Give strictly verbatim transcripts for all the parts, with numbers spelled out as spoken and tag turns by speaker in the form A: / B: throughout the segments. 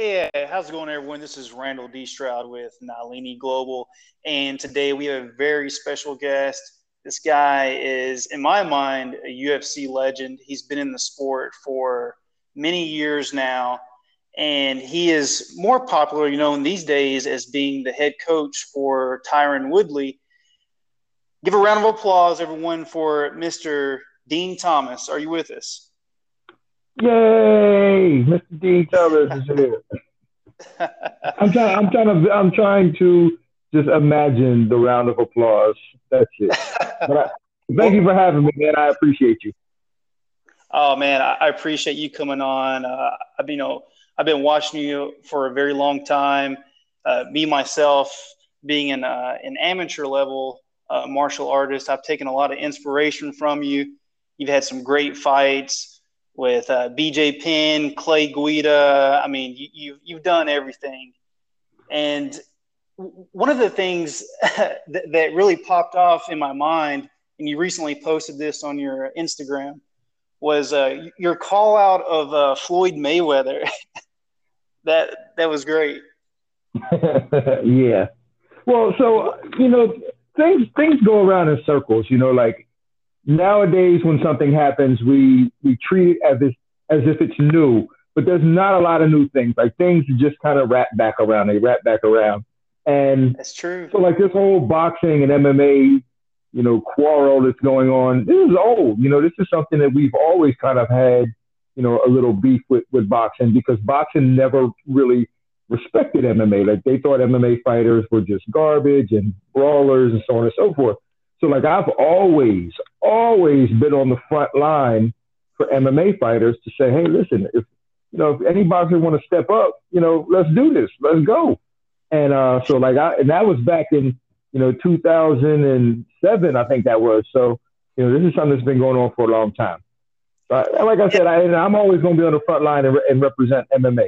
A: Hey, how's it going, everyone? This is Randall D. Stroud with Nalini Global, and today we have a very special guest. This guy is, in my mind, a U F C legend. He's been in the sport for many years now, and he is more popular, you know, in these days as being the head coach for Tyron Woodley. Give a round of applause, everyone, for Mister Dean Thomas. Are you with us?
B: Yay! mister Dean Thomas is here. I'm trying. I'm trying to. I'm trying to just imagine the round of applause. That's it. But I, thank you
A: Well,
B: for having me, man. I appreciate you.
A: oh man, I, I appreciate you coming on. Uh, I've been, you know, I've been watching you for a very long time. Uh, me myself, being an uh, an amateur level uh, martial artist, I've taken a lot of inspiration from you. You've had some great fights with uh, B J Penn, Clay Guida. I mean, you, you've you've done everything. And one of the things that, that really popped off in my mind, and you recently posted this on your Instagram, was uh, your call out of uh, Floyd Mayweather. that that was great.
B: Yeah. Well, so you know, things things go around in circles. You know, like nowadays when something happens, we we treat it as if as if it's new, but there's not a lot of new things. Like things just kind of wrap back around. They wrap back around, and
A: That's true.
B: so like this whole boxing and M M A, you know, quarrel that's going on. This is old. You know, this is something that we've always kind of had, you know, a little beef with with boxing because boxing never really respected M M A. Like they thought M M A fighters were just garbage and brawlers and so on and so forth. So like I've always, always been on the front line for M M A fighters to say, hey, listen, if you know if any boxer want to step up, you know, let's do this, let's go. And uh, so like I and that was back in you know two thousand seven, I think that was. So you know this is something that's been going on for a long time. So I, like I
A: Yeah,
B: said, I, and I'm always going to be on the front line and, re- and represent M M A.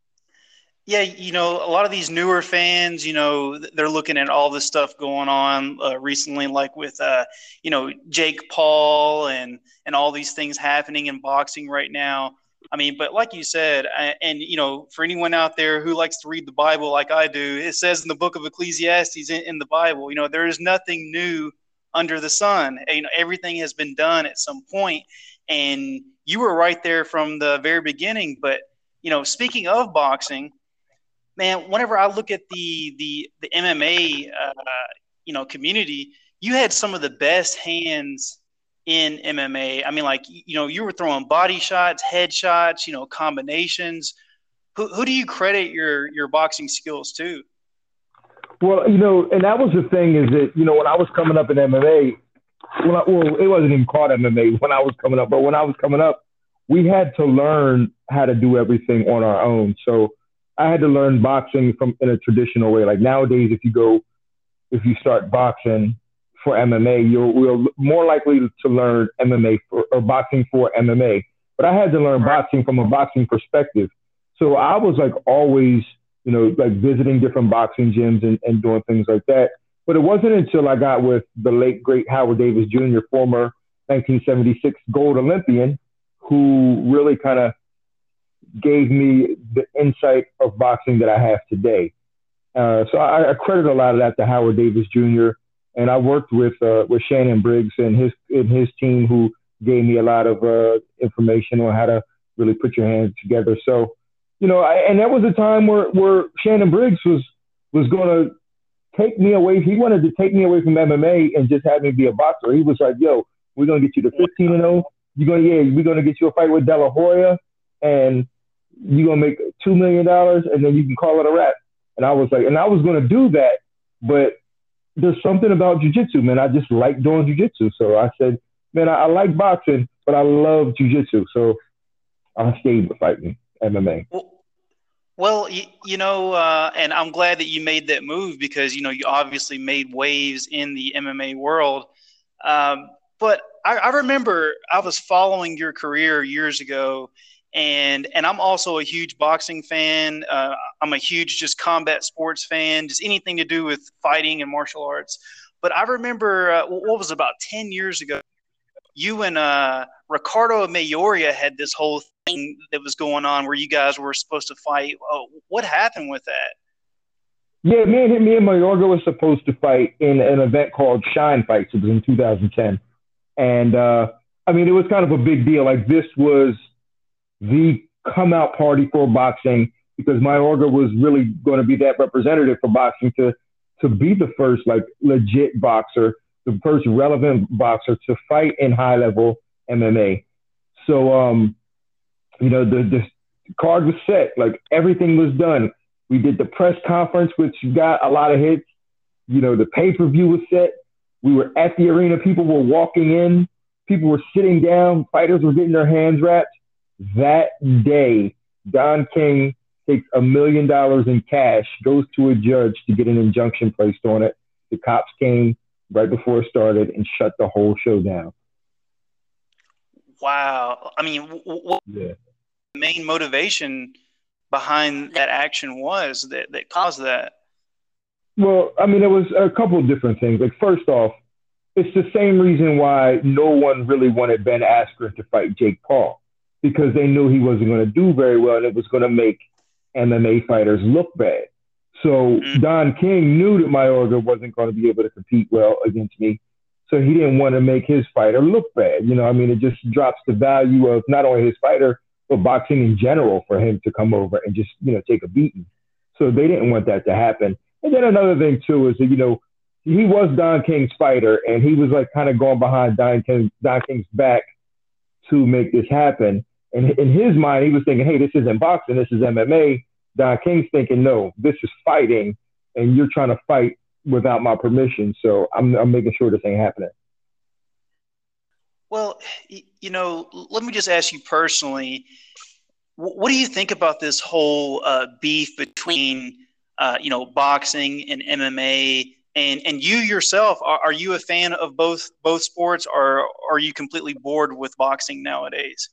A: yeah. You know, a lot of these newer fans, you know, they're looking at all this stuff going on uh, recently, like with, uh, you know, Jake Paul and and all these things happening in boxing right now. I mean, but like you said, uh, and you know, for anyone out there who likes to read the Bible like I do, it says in the book of Ecclesiastes in, in the Bible, you know, there is nothing new under the sun. You know, everything has been done at some point, and you were right there from the very beginning. But you know, speaking of boxing, man, whenever I look at the the the M M A uh, you know community, you had some of the best hands in M M A. I mean, like you know, you were throwing body shots, head shots, you know, combinations. Who who do you credit your your boxing skills to?
B: Well, you know, and that was the thing is that you know when I was coming up in M M A, when I, well, it wasn't even called M M A when I was coming up, but when I was coming up, we had to learn how to do everything on our own. So I had to learn boxing from in a traditional way. Like nowadays, if you go, if you start boxing for M M A, you're, you're more likely to learn M M A for, or boxing for M M A. But I had to learn
A: Right.
B: boxing from a boxing perspective. So I was like always, you know, like visiting different boxing gyms and, and doing things like that. But it wasn't until I got with the late great Howard Davis Junior, former nineteen seventy-six gold Olympian, who really kind of gave me the insight of boxing that I have today. Uh, so I, I credit a lot of that to Howard Davis Junior And I worked with uh, with Shannon Briggs and his and his team, who gave me a lot of uh, information on how to really put your hands together. So, you know, I, and that was a time where, where Shannon Briggs was was going to take me away. He wanted to take me away from M M A and just have me be a boxer. He was like, "Yo, we're gonna get you to fifteen and zero. You're gonna yeah, we're gonna get you a fight with De La Hoya, and you're gonna make two million dollars, and then you can call it a wrap." And I was like, and I was gonna do that, but there's something about jujitsu, man. I just like doing jujitsu. So I said, man, I, I like boxing, but I love jujitsu. So I stayed with fighting M M A.
A: Well, well, you, you know, uh, and I'm glad that you made that move because you know you obviously made waves in the M M A world. Um, but I, I remember I was following your career years ago, and and I'm also a huge boxing fan. Uh, I'm a huge just combat sports fan, just anything to do with fighting and martial arts. But I remember uh, what was it, about ten years ago, you and uh, Ricardo Mayoria had this whole that was going on where you guys were supposed to fight. Oh, what happened with that?
B: Yeah, me and me and Mayorga were supposed to fight in an event called Shine Fights. It was in two thousand ten, and uh, I mean, it was kind of a big deal. Like, this was the come out party for boxing, because Mayorga was really going to be that representative for boxing to to be the first like legit boxer, the first relevant boxer to fight in high level M M A. So, um, you know, the the card was set, like everything was done. We did the press conference, which got a lot of hits. You know, the pay-per-view was set. We were at the arena. People were walking in. People were sitting down. Fighters were getting their hands wrapped. That day, Don King takes a million dollars in cash, goes to a judge to get an injunction placed on it. The cops came right before it started and shut the whole show down.
A: Wow. I mean, what
B: yeah.
A: the main motivation behind that action was that, that caused that?
B: Well, I mean, it was a couple of different things. Like, first off, it's the same reason why no one really wanted Ben Askren to fight Jake Paul, because they knew he wasn't going to do very well and it was going to make M M A fighters look bad. So mm. Don King knew that Mayorga wasn't going to be able to compete well against me. So he didn't want to make his fighter look bad. You know, I mean, it just drops the value of not only his fighter, but boxing in general for him to come over and just, you know, take a beating. So they didn't want that to happen. And then another thing, too, is that, you know, he was Don King's fighter, and he was, like, kind of going behind Don, King, Don King's back to make this happen. And in his mind, he was thinking, hey, this isn't boxing, this is M M A. Don King's thinking, no, this is fighting, and you're trying to fight without my permission. So I'm, I'm making sure this ain't happening.
A: Well, you know, let me just ask you personally, what do you think about this whole uh, beef between, uh, you know, boxing and M M A? And and you yourself, are, are you a fan of both both sports, or are you completely bored with boxing nowadays?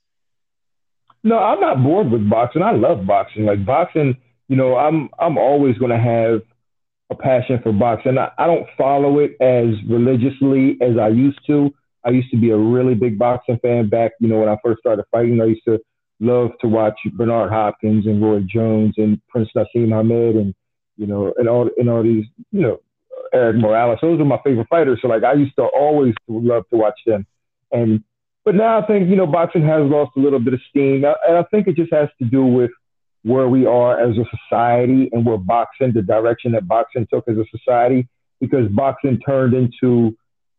B: No, I'm not bored with boxing. I love boxing. Like, boxing, you know, I'm I'm always going to have a passion for boxing. I, I don't follow it as religiously as I used to. I used to be a really big boxing fan back, you know, when I first started fighting. I used to love to watch Bernard Hopkins and Roy Jones and Prince Nassim Hamed and, you know, and all and all these, you know, Eric Morales. Those are my favorite fighters. So, like, I used to always love to watch them. And but now I think, you know, boxing has lost a little bit of steam. And I think it just has to do with where we are as a society and where boxing, the direction that boxing took as a society, because boxing turned into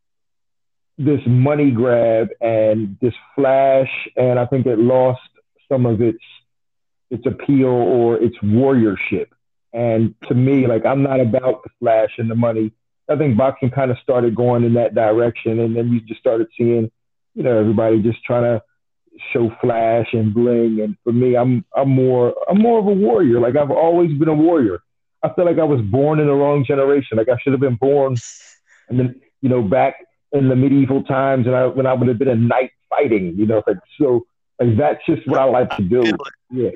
B: this money grab and this flash, and I think it lost some of its its appeal or its warriorship. And to me, like, I'm not about the flash and the money. I think boxing kind of started going in that direction, and then you just started seeing, you know, everybody just trying to show flash and bling. And for me, I'm I'm more I'm more of a warrior. Like, I've always been a warrior. I feel like I was born in the wrong generation. Like, I should have been born, and then, you know, back in the medieval times, and I when I would have been a knight fighting. You know, like, so like that's just what I like to do. Yeah.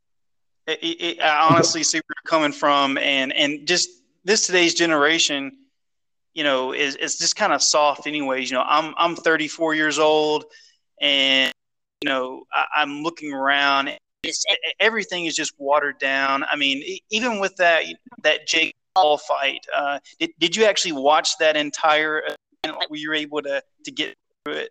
A: It, it, I honestly see where you're coming from, and and just this today's generation, you know, is is just kind of soft, anyways. You know, I'm I'm thirty-four years old, and you know, I, I'm looking around. It's, everything is just watered down. I mean, even with that that Jake Paul fight, uh, did did you actually watch that entire event? Were you able to to get through it?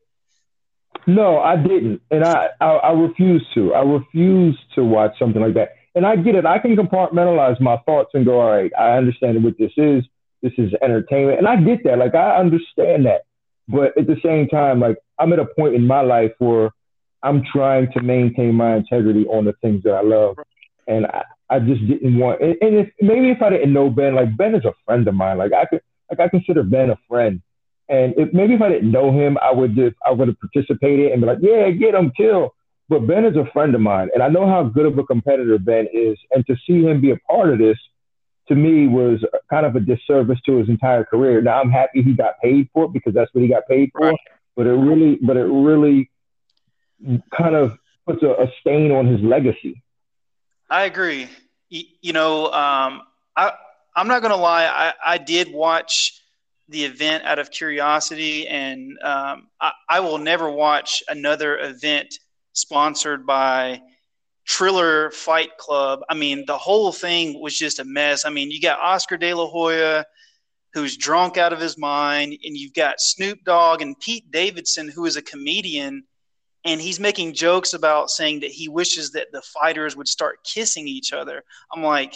B: No, I didn't, and I, I I refuse to. I refuse to watch something like that. And I get it. I can compartmentalize my thoughts and go, all right, I understand what this is. This is entertainment, and I get that. Like, I understand that, but at the same time, like, I'm at a point in my life where I'm trying to maintain my integrity on the things that I love, and I, I just didn't want. And, and if, maybe if I didn't know Ben, like, Ben is a friend of mine. Like, I could, like, I consider Ben a friend. And if, maybe if I didn't know him, I would just, I would have participated and be like, yeah, get him, kill. But Ben is a friend of mine, and I know how good of a competitor Ben is. And to see him be a part of this, to me, was kind of a disservice to his entire career. Now, I'm happy he got paid for it, because that's what he got paid for. Right. But it really, but it really kind of puts a, a stain on his legacy.
A: I agree. You, you know, um, I, I'm not going to lie. I, I did watch the event out of curiosity, and um, I, I will never watch another event sponsored by Triller Fight Club. I mean, the whole thing was just a mess. I mean, you got Oscar De La Hoya, who's drunk out of his mind, and you've got Snoop Dogg and Pete Davidson, who is a comedian, and he's making jokes about saying that he wishes that the fighters would start kissing each other. I'm like,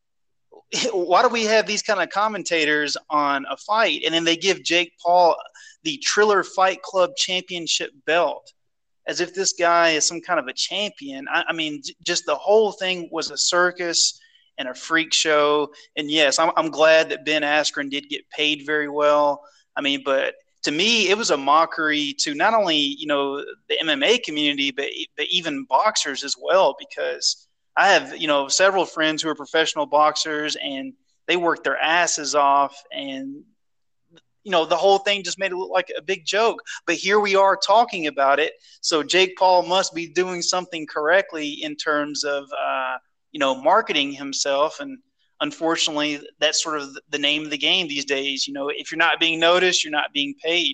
A: why do we have these kind of commentators on a fight? And then they give Jake Paul the Triller Fight Club championship belt as if this guy is some kind of a champion. I, I mean, j- just the whole thing was a circus and a freak show. And yes, I'm, I'm glad that Ben Askren did get paid very well. I mean, but to me, it was a mockery to not only, you know, the M M A community, but, but even boxers as well, because I have, you know, several friends who are professional boxers and they work their asses off, and, you know, the whole thing just made it look like a big joke. But here we are talking about it. So Jake Paul must be doing something correctly in terms of, uh, you know, marketing himself. And unfortunately, that's sort of the name of the game these days. You know, if you're not being noticed, you're not being paid.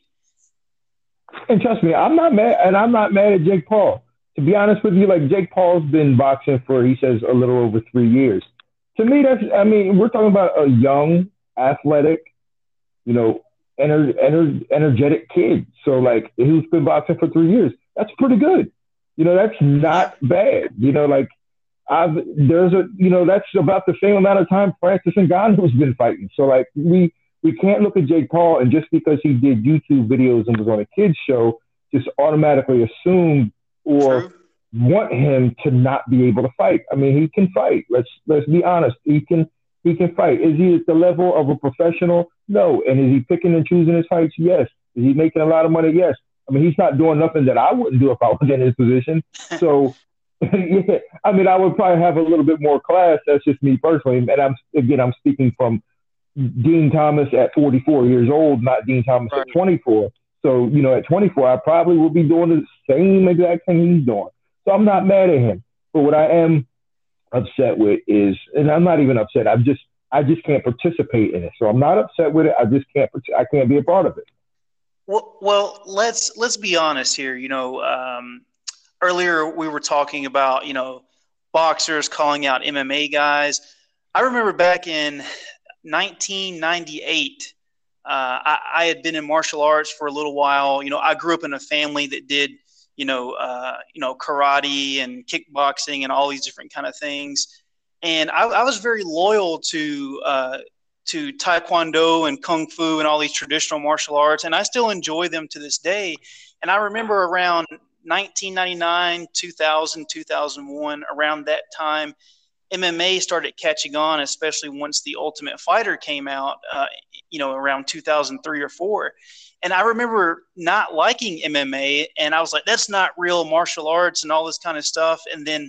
B: And trust me, I'm not mad, and I'm not mad at Jake Paul. To be honest with you, like Jake Paul's been boxing for, he says, a little over three years. To me, that's, I mean, we're talking about a young, athletic, you know, ener, ener, energetic kid. So, like, who's been boxing for three years. That's pretty good. You know, that's not bad. You know, like, I've, there's a, you know, that's about the same amount of time Francis Ngannou's been fighting. So, like, we, we can't look at Jake Paul and just because he did YouTube videos and was on a kid's show, just automatically assume or True. want him to not be able to fight. I mean, he can fight. Let's let's be honest. He can he can fight. Is he at the level of a professional? No. And is he picking and choosing his fights? Yes. Is he making a lot of money? Yes. I mean, he's not doing nothing that I wouldn't do if I was in his position. So, yeah, I mean, I would probably have a little bit more class. That's just me personally. And I'm again, I'm speaking from Dean Thomas at forty-four years old, not Dean Thomas right. at twenty-four. So, you know, at twenty-four, I probably would be doing the same exact thing he's doing. So I'm not mad at him. But what I am upset with is, and I'm not even upset, I'm just, I just can't participate in it. So I'm not upset with it. I just can't, I can't be a part of it.
A: Well, well, let's, let's be honest here. You know, um, earlier we were talking about, you know, boxers calling out M M A guys. I remember back in nineteen ninety-eight, Uh, I, I had been in martial arts for a little while. You know, I grew up in a family that did, you know, uh, you know, karate and kickboxing and all these different kind of things. And I, I was very loyal to uh, to Taekwondo and Kung Fu and all these traditional martial arts, and I still enjoy them to this day. And I remember around nineteen ninety-nine, two thousand, two thousand one, around that time, M M A started catching on, especially once The Ultimate Fighter came out, uh, you know, around two thousand three or four. And I remember not liking M M A, and I was like, that's not real martial arts and all this kind of stuff. And then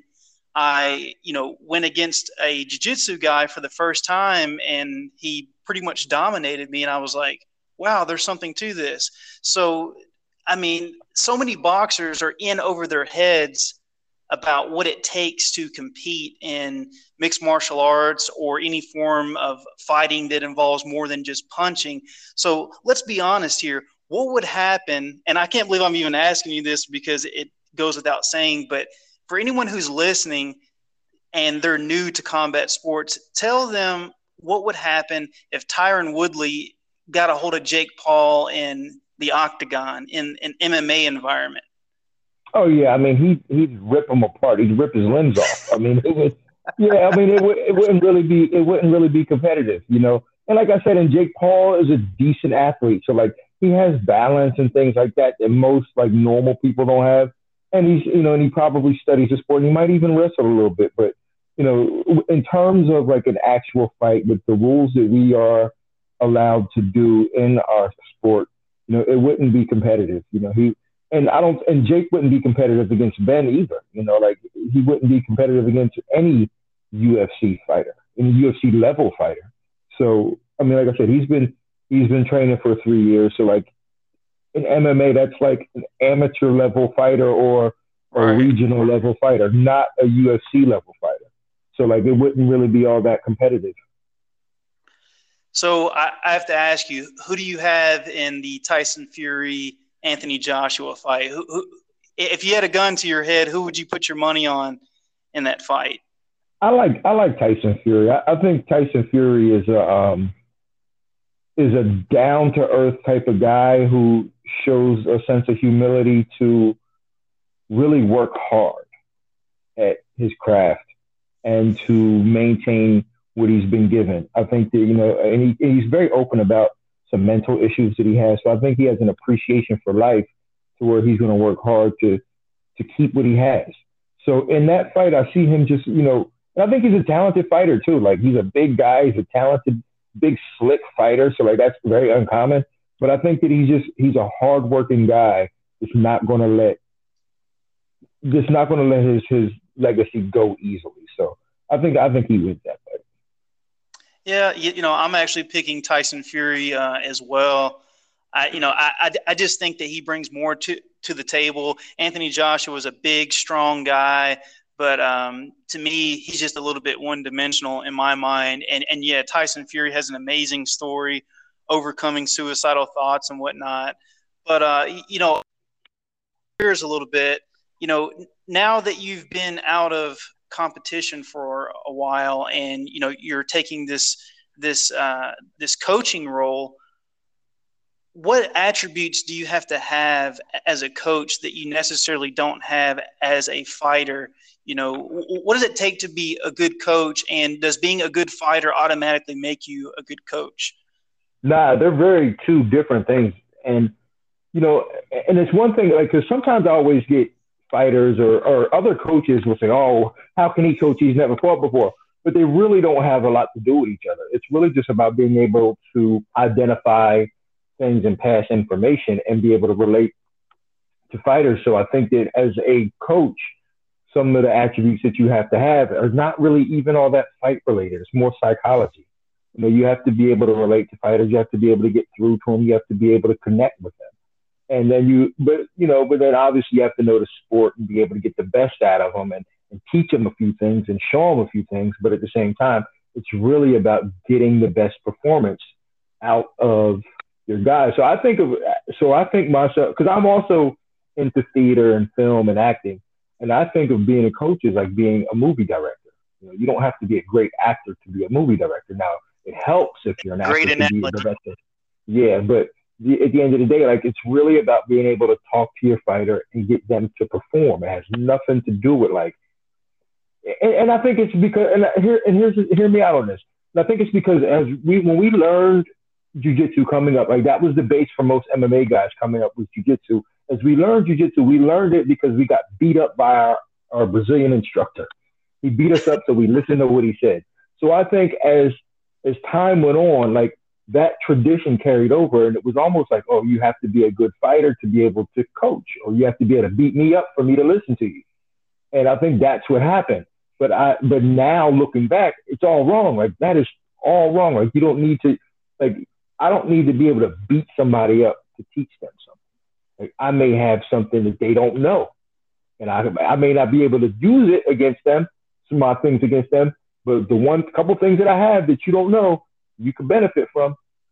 A: I, you know, went against a jiu-jitsu guy for the first time, and he pretty much dominated me. And I was like, wow, there's something to this. So, I mean, so many boxers are in over their heads about what it takes to compete in mixed martial arts or any form of fighting that involves more than just punching. So let's be honest here. What would happen, and I can't believe I'm even asking you this because it goes without saying, but for anyone who's listening and they're new to combat sports, tell them what would happen if Tyron Woodley got a hold of Jake Paul in the octagon, in an M M A environment.
B: Oh yeah, I mean he he'd rip them apart. He'd rip his limbs off. I mean, it was, yeah, I mean it would it wouldn't really be it wouldn't really be competitive, you know. And like I said, and Jake Paul is a decent athlete, so like he has balance and things like that that most like normal people don't have. And he's you know, and he probably studies the sport. And he might even wrestle a little bit, but you know, in terms of like an actual fight with the rules that we are allowed to do in our sport, you know, it wouldn't be competitive. You know, he. And I don't, and Jake wouldn't be competitive against Ben either. You know, like he wouldn't be competitive against any U F C fighter, any U F C level fighter. So, I mean, like I said, he's been, he's been training for three years. So like in M M A, that's like an amateur level fighter or a right. regional level fighter, not a U F C level fighter. So like it wouldn't really be all that competitive.
A: So I, I have to ask you, who do you have in the Tyson Fury Anthony Joshua fight? Who, who if you had a gun to your head, who would you put your money on in that fight?
B: I like I like Tyson Fury. I, I think Tyson Fury is a um, is a down to earth type of guy who shows a sense of humility to really work hard at his craft and to maintain what he's been given. I think that, you know, and he, he's very open about some mental issues that he has. So I think he has an appreciation for life to where he's going to work hard to to keep what he has. So in that fight, I see him just, you know, and I think he's a talented fighter too. Like, he's a big guy. He's a talented, big, slick fighter. So like, that's very uncommon. But I think that he's just, he's a hardworking guy that's not going to let, just not going to let his, his legacy go easily. So I think, I think he wins that fight.
A: Yeah. You, you know, I'm actually picking Tyson Fury uh, as well. I, you know, I, I, I just think that he brings more to, to the table. Anthony Joshua was a big, strong guy, but um, to me, he's just a little bit one-dimensional in my mind. And and yeah, Tyson Fury has an amazing story, overcoming suicidal thoughts and whatnot. But uh, you know, here's a little bit. You know, now that you've been out of competition for a while, and you know you're taking this this uh, this coaching role. What attributes do you have to have as a coach that you necessarily don't have as a fighter? You know, what does it take to be a good coach, and does being a good fighter automatically make you a good coach?
B: Nah, they're very two different things. And, you know, and it's one thing, like, because sometimes I always get fighters or, or other coaches will say, oh, how can he coach? He's never fought before. But they really don't have a lot to do with each other. It's really just about being able to identify things and pass information and be able to relate to fighters. So I think that as a coach, some of the attributes that you have to have are not really even all that fight related. It's more psychology. You know, you have to be able to relate to fighters. You have to be able to get through to them. You have to be able to connect with them. And then you, but you know, but then obviously you have to know the sport and be able to get the best out of them and, and teach them a few things and show them a few things. But at the same time, it's really about getting the best performance out of your guys. So I think of, so I think myself, because I'm also into theater and film and acting, and I think of being a coach as like being a movie director. You know, you don't have to be a great actor to be a movie director. Now, it helps if you're an actor
A: Great
B: to be a director. Yeah, but the, at the end of the day, like, it's really about being able to talk to your fighter and get them to perform. It has nothing to do with like, and, and I think it's because, and here and here's hear me out on this. And I think it's because as we when we learned jiu-jitsu coming up, like, that was the base for most M M A guys coming up with jiu-jitsu. As we learned jiu-jitsu, we learned it because we got beat up by our, our Brazilian instructor. He beat us up, so we listened to what he said. So I think as as time went on, like, that tradition carried over, and it was almost like, oh, you have to be a good fighter to be able to coach, or you have to be able to beat me up for me to listen to you. And I think that's what happened. But I, but now looking back, it's all wrong. Like, that is all wrong. Like, you don't need to, like, I don't need to be able to beat somebody up to teach them something. Like, I may have something that they don't know, and I, I may not be able to use it against them, some of my things against them, but the one couple things that I have that you don't know, you can benefit from.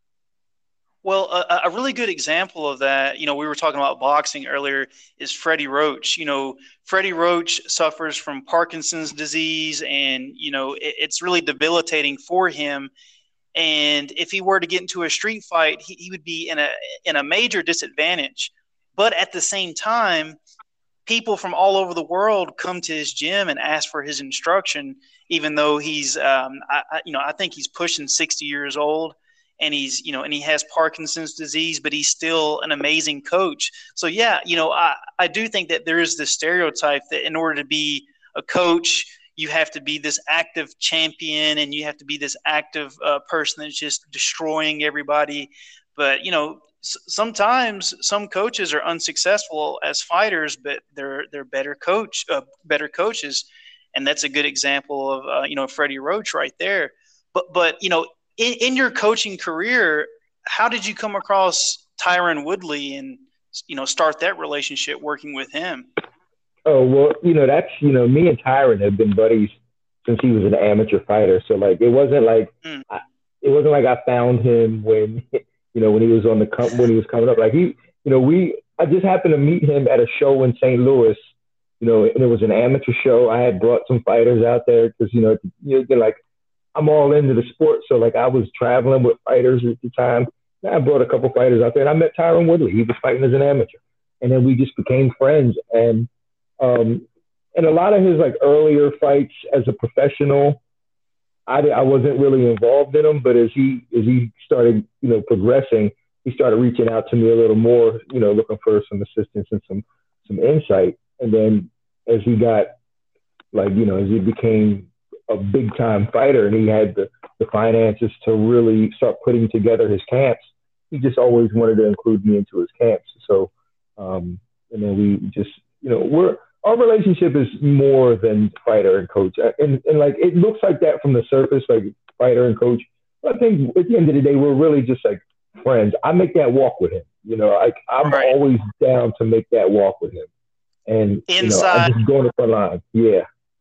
A: Well, a, a really good example of that, you know, we were talking about boxing earlier, is Freddie Roach. You know, Freddie Roach suffers from Parkinson's disease, and, you know, it, it's really debilitating for him. And if he were to get into a street fight, he, he would be in a in a major disadvantage. But at the same time, people from all over the world come to his gym and ask for his instruction, even though he's, um, I, I, you know, I think he's pushing sixty years old, and he's, you know, and he has Parkinson's disease, but he's still an amazing coach. So yeah, you know, I, I do think that there is this stereotype that in order to be a coach, you have to be this active champion, and you have to be this active uh, person that's just destroying everybody. But, you know, s- sometimes some coaches are unsuccessful as fighters, but they're they're better coach, uh, better coaches, and that's a good example of uh, you know, Freddie Roach right there. But but you know, in, in your coaching career, how did you come across Tyron Woodley and, you know, start that relationship working with him?
B: Oh, well, you know, that's, you know, me and Tyron have been buddies since he was an amateur fighter. So, like, it wasn't like,
A: Mm.
B: I, it wasn't like I found him when, you know, when he was on the, when he was coming up. Like, he, you know, we, I just happened to meet him at a show in Saint Louis, you know, and it was an amateur show. I had brought some fighters out there because, you know, you know, like I'm all into the sport. So like I was traveling with fighters at the time. And I brought a couple fighters out there and I met Tyron Woodley. He was fighting as an amateur. And then we just became friends. And, um, and a lot of his like earlier fights as a professional, I, I wasn't really involved in them, but as he, as he started, you know, progressing, he started reaching out to me a little more, you know, looking for some assistance and some, some insight. And then as he got like, you know, as he became a big time fighter and he had the, the finances to really start putting together his camps, he just always wanted to include me into his camps. So, um, and then we just, you know, we're, our relationship is more than fighter and coach. And, and like, it looks like that from the surface, like fighter and coach. But I think at the end of the day, we're really just like friends. I make that walk with him. You know, like I'm
A: Right.
B: always down to make that walk with him. And,
A: Inside,
B: you know, I just go to the line. Yeah.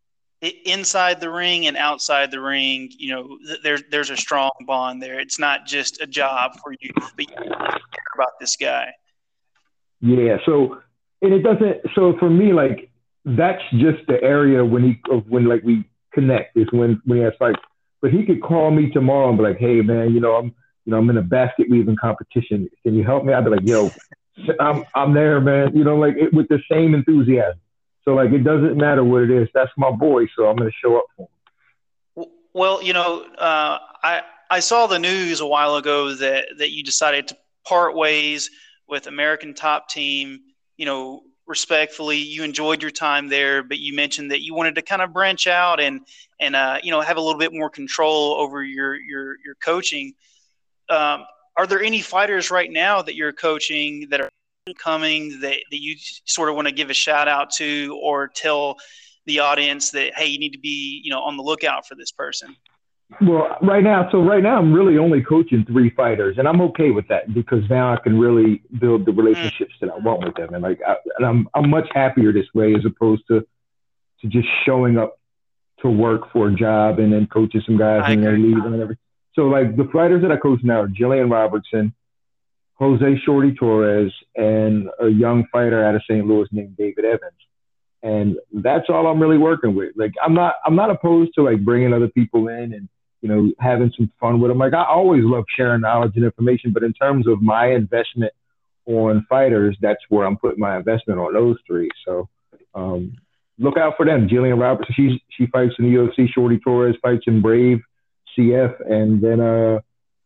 A: inside the ring and outside the ring, you know, th- there's there's a strong bond there. It's not just a job for you, but you care about this guy.
B: Yeah. So, and it doesn't, so for me, like, that's just the area when he, of when like we connect is when, when he has fights. But he could call me tomorrow and be like, hey man, you know, I'm, you know, I'm in a basket weaving competition. Can you help me? I'd be like, yo, I'm, I'm there, man. You know, like it, with the same enthusiasm. So like, it doesn't matter what it is. That's my boy. So I'm going to show up for him.
A: Well, you know, uh, I I saw the news a while ago that that you decided to part ways with American Top Team. You know, respectfully, you enjoyed your time there, but you mentioned that you wanted to kind of branch out and and uh, you know, have a little bit more control over your your your coaching. Um, are there any fighters right now that you're coaching that are coming that, that you sort of want to give a shout out to or tell the audience that, hey, you need to be, you know, on the lookout for this person?
B: Well, right now, so right now I'm really only coaching three fighters, and I'm okay with that because now I can really build the relationships that I want with them, and like, I, and I'm I'm much happier this way as opposed to to just showing up to work for a job and then coaching some guys
A: I
B: and they
A: agree.
B: leave and everything. So like the fighters that I coach now are Jillian Robertson, Jose Shorty Torres, and a young fighter out of Saint Louis named David Evans. And that's all I'm really working with. Like I'm not I'm not opposed to like bringing other people in and, you know, having some fun with them. Like I always love sharing knowledge and information, but in terms of my investment on fighters, that's where I'm putting my investment on those three. So um, look out for them. Jillian Robertson, she's she fights in the U F C. Shorty Torres fights in Brave C F, and then uh,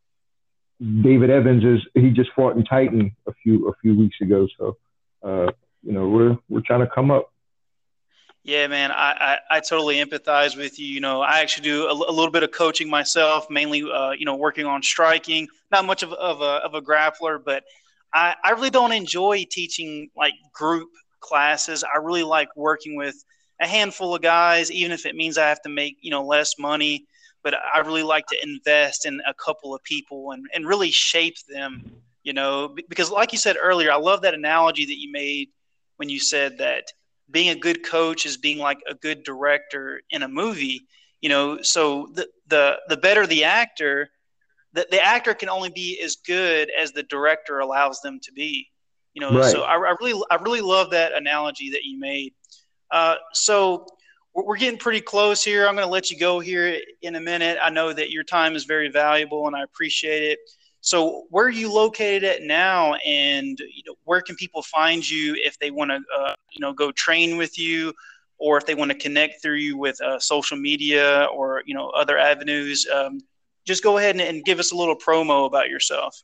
B: David Evans is he just fought in Titan a few a few weeks ago. So uh, you know we're we're trying to come up.
A: Yeah, man, I, I, I totally empathize with you. You know, I actually do a, a little bit of coaching myself, mainly, uh, you know, working on striking. Not much of, of, a, of a grappler, but I, I really don't enjoy teaching like group classes. I really like working with a handful of guys, even if it means I have to make, you know, less money. But I really like to invest in a couple of people and, and really shape them, you know, because like you said earlier, I love that analogy that you made when you said that being a good coach is being like a good director in a movie, you know, so the, the, the better the actor, the, the actor can only be as good as the director allows them to be, you know?
B: Right.
A: So I, I really, I really love that analogy that you made. Uh, so we're, we're getting pretty close here. I'm going to let you go here in a minute. I know that your time is very valuable and I appreciate it. So where are you located at now, and you know, where can people find you if they want to, uh, you know, go train with you, or if they want to connect through you with uh, social media or you know other avenues? Um, just go ahead and, and give us a little promo about yourself.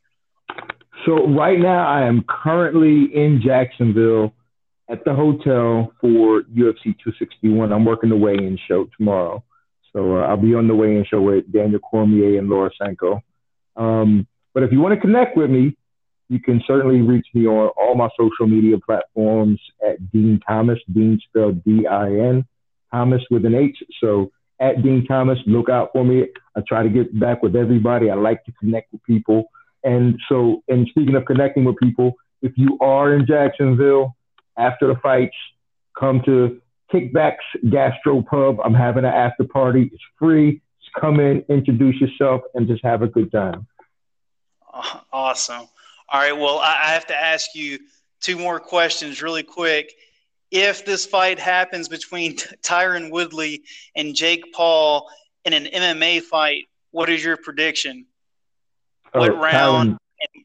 B: So right now I am currently in Jacksonville at the hotel for U F C two sixty-one. I'm working the weigh-in show tomorrow, so uh, I'll be on the weigh-in show with Daniel Cormier and Laura Sanko. Um, But if you want to connect with me, you can certainly reach me on all my social media platforms at Dean Thomas, Dean spelled D I N, Thomas with an H. So at Dean Thomas, look out for me. I try to get back with everybody. I like to connect with people. And so, and speaking of connecting with people, if you are in Jacksonville after the fights, come to Kickbacks Gastro Pub. I'm having an after party. It's free. Just come in, introduce yourself, and just have a good time.
A: Awesome. All right. Well, I, I have to ask you, two more questions really quick. If this fight happens between Tyron Woodley and Jake Paul in an M M A fight, what is your prediction? What
B: oh,
A: round?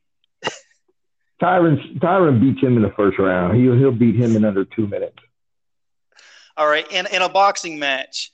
B: Tyron, Tyron, Tyron beats him in the first round. He'll he'll beat him in under two minutes.
A: All right, in in a boxing match.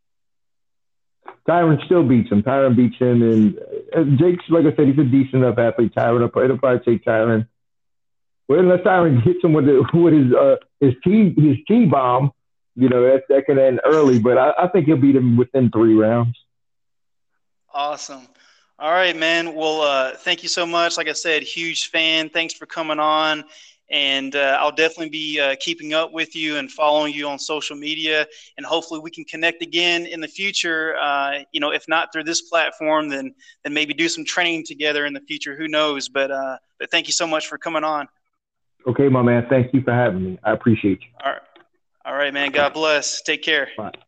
B: Tyron still beats him. Tyron beats him, and uh, Jake's, like I said, he's a decent enough athlete. Tyron, it'll probably take Tyron. Well, unless Tyron hits him with the, with his uh, his T his T bomb, you know that that can end early. But I, I think he'll beat him within three rounds.
A: Awesome. All right, man. Well, uh, thank you so much. Like I said, huge fan. Thanks for coming on. And uh, I'll definitely be uh, keeping up with you and following you on social media. And hopefully we can connect again in the future. Uh, you know, if not through this platform, then then maybe do some training together in the future. Who knows? But uh, but thank you so much for coming on.
B: Okay, my man. Thank you for having me. I appreciate you.
A: All right. All right, man. God bless. Take care.
B: Bye.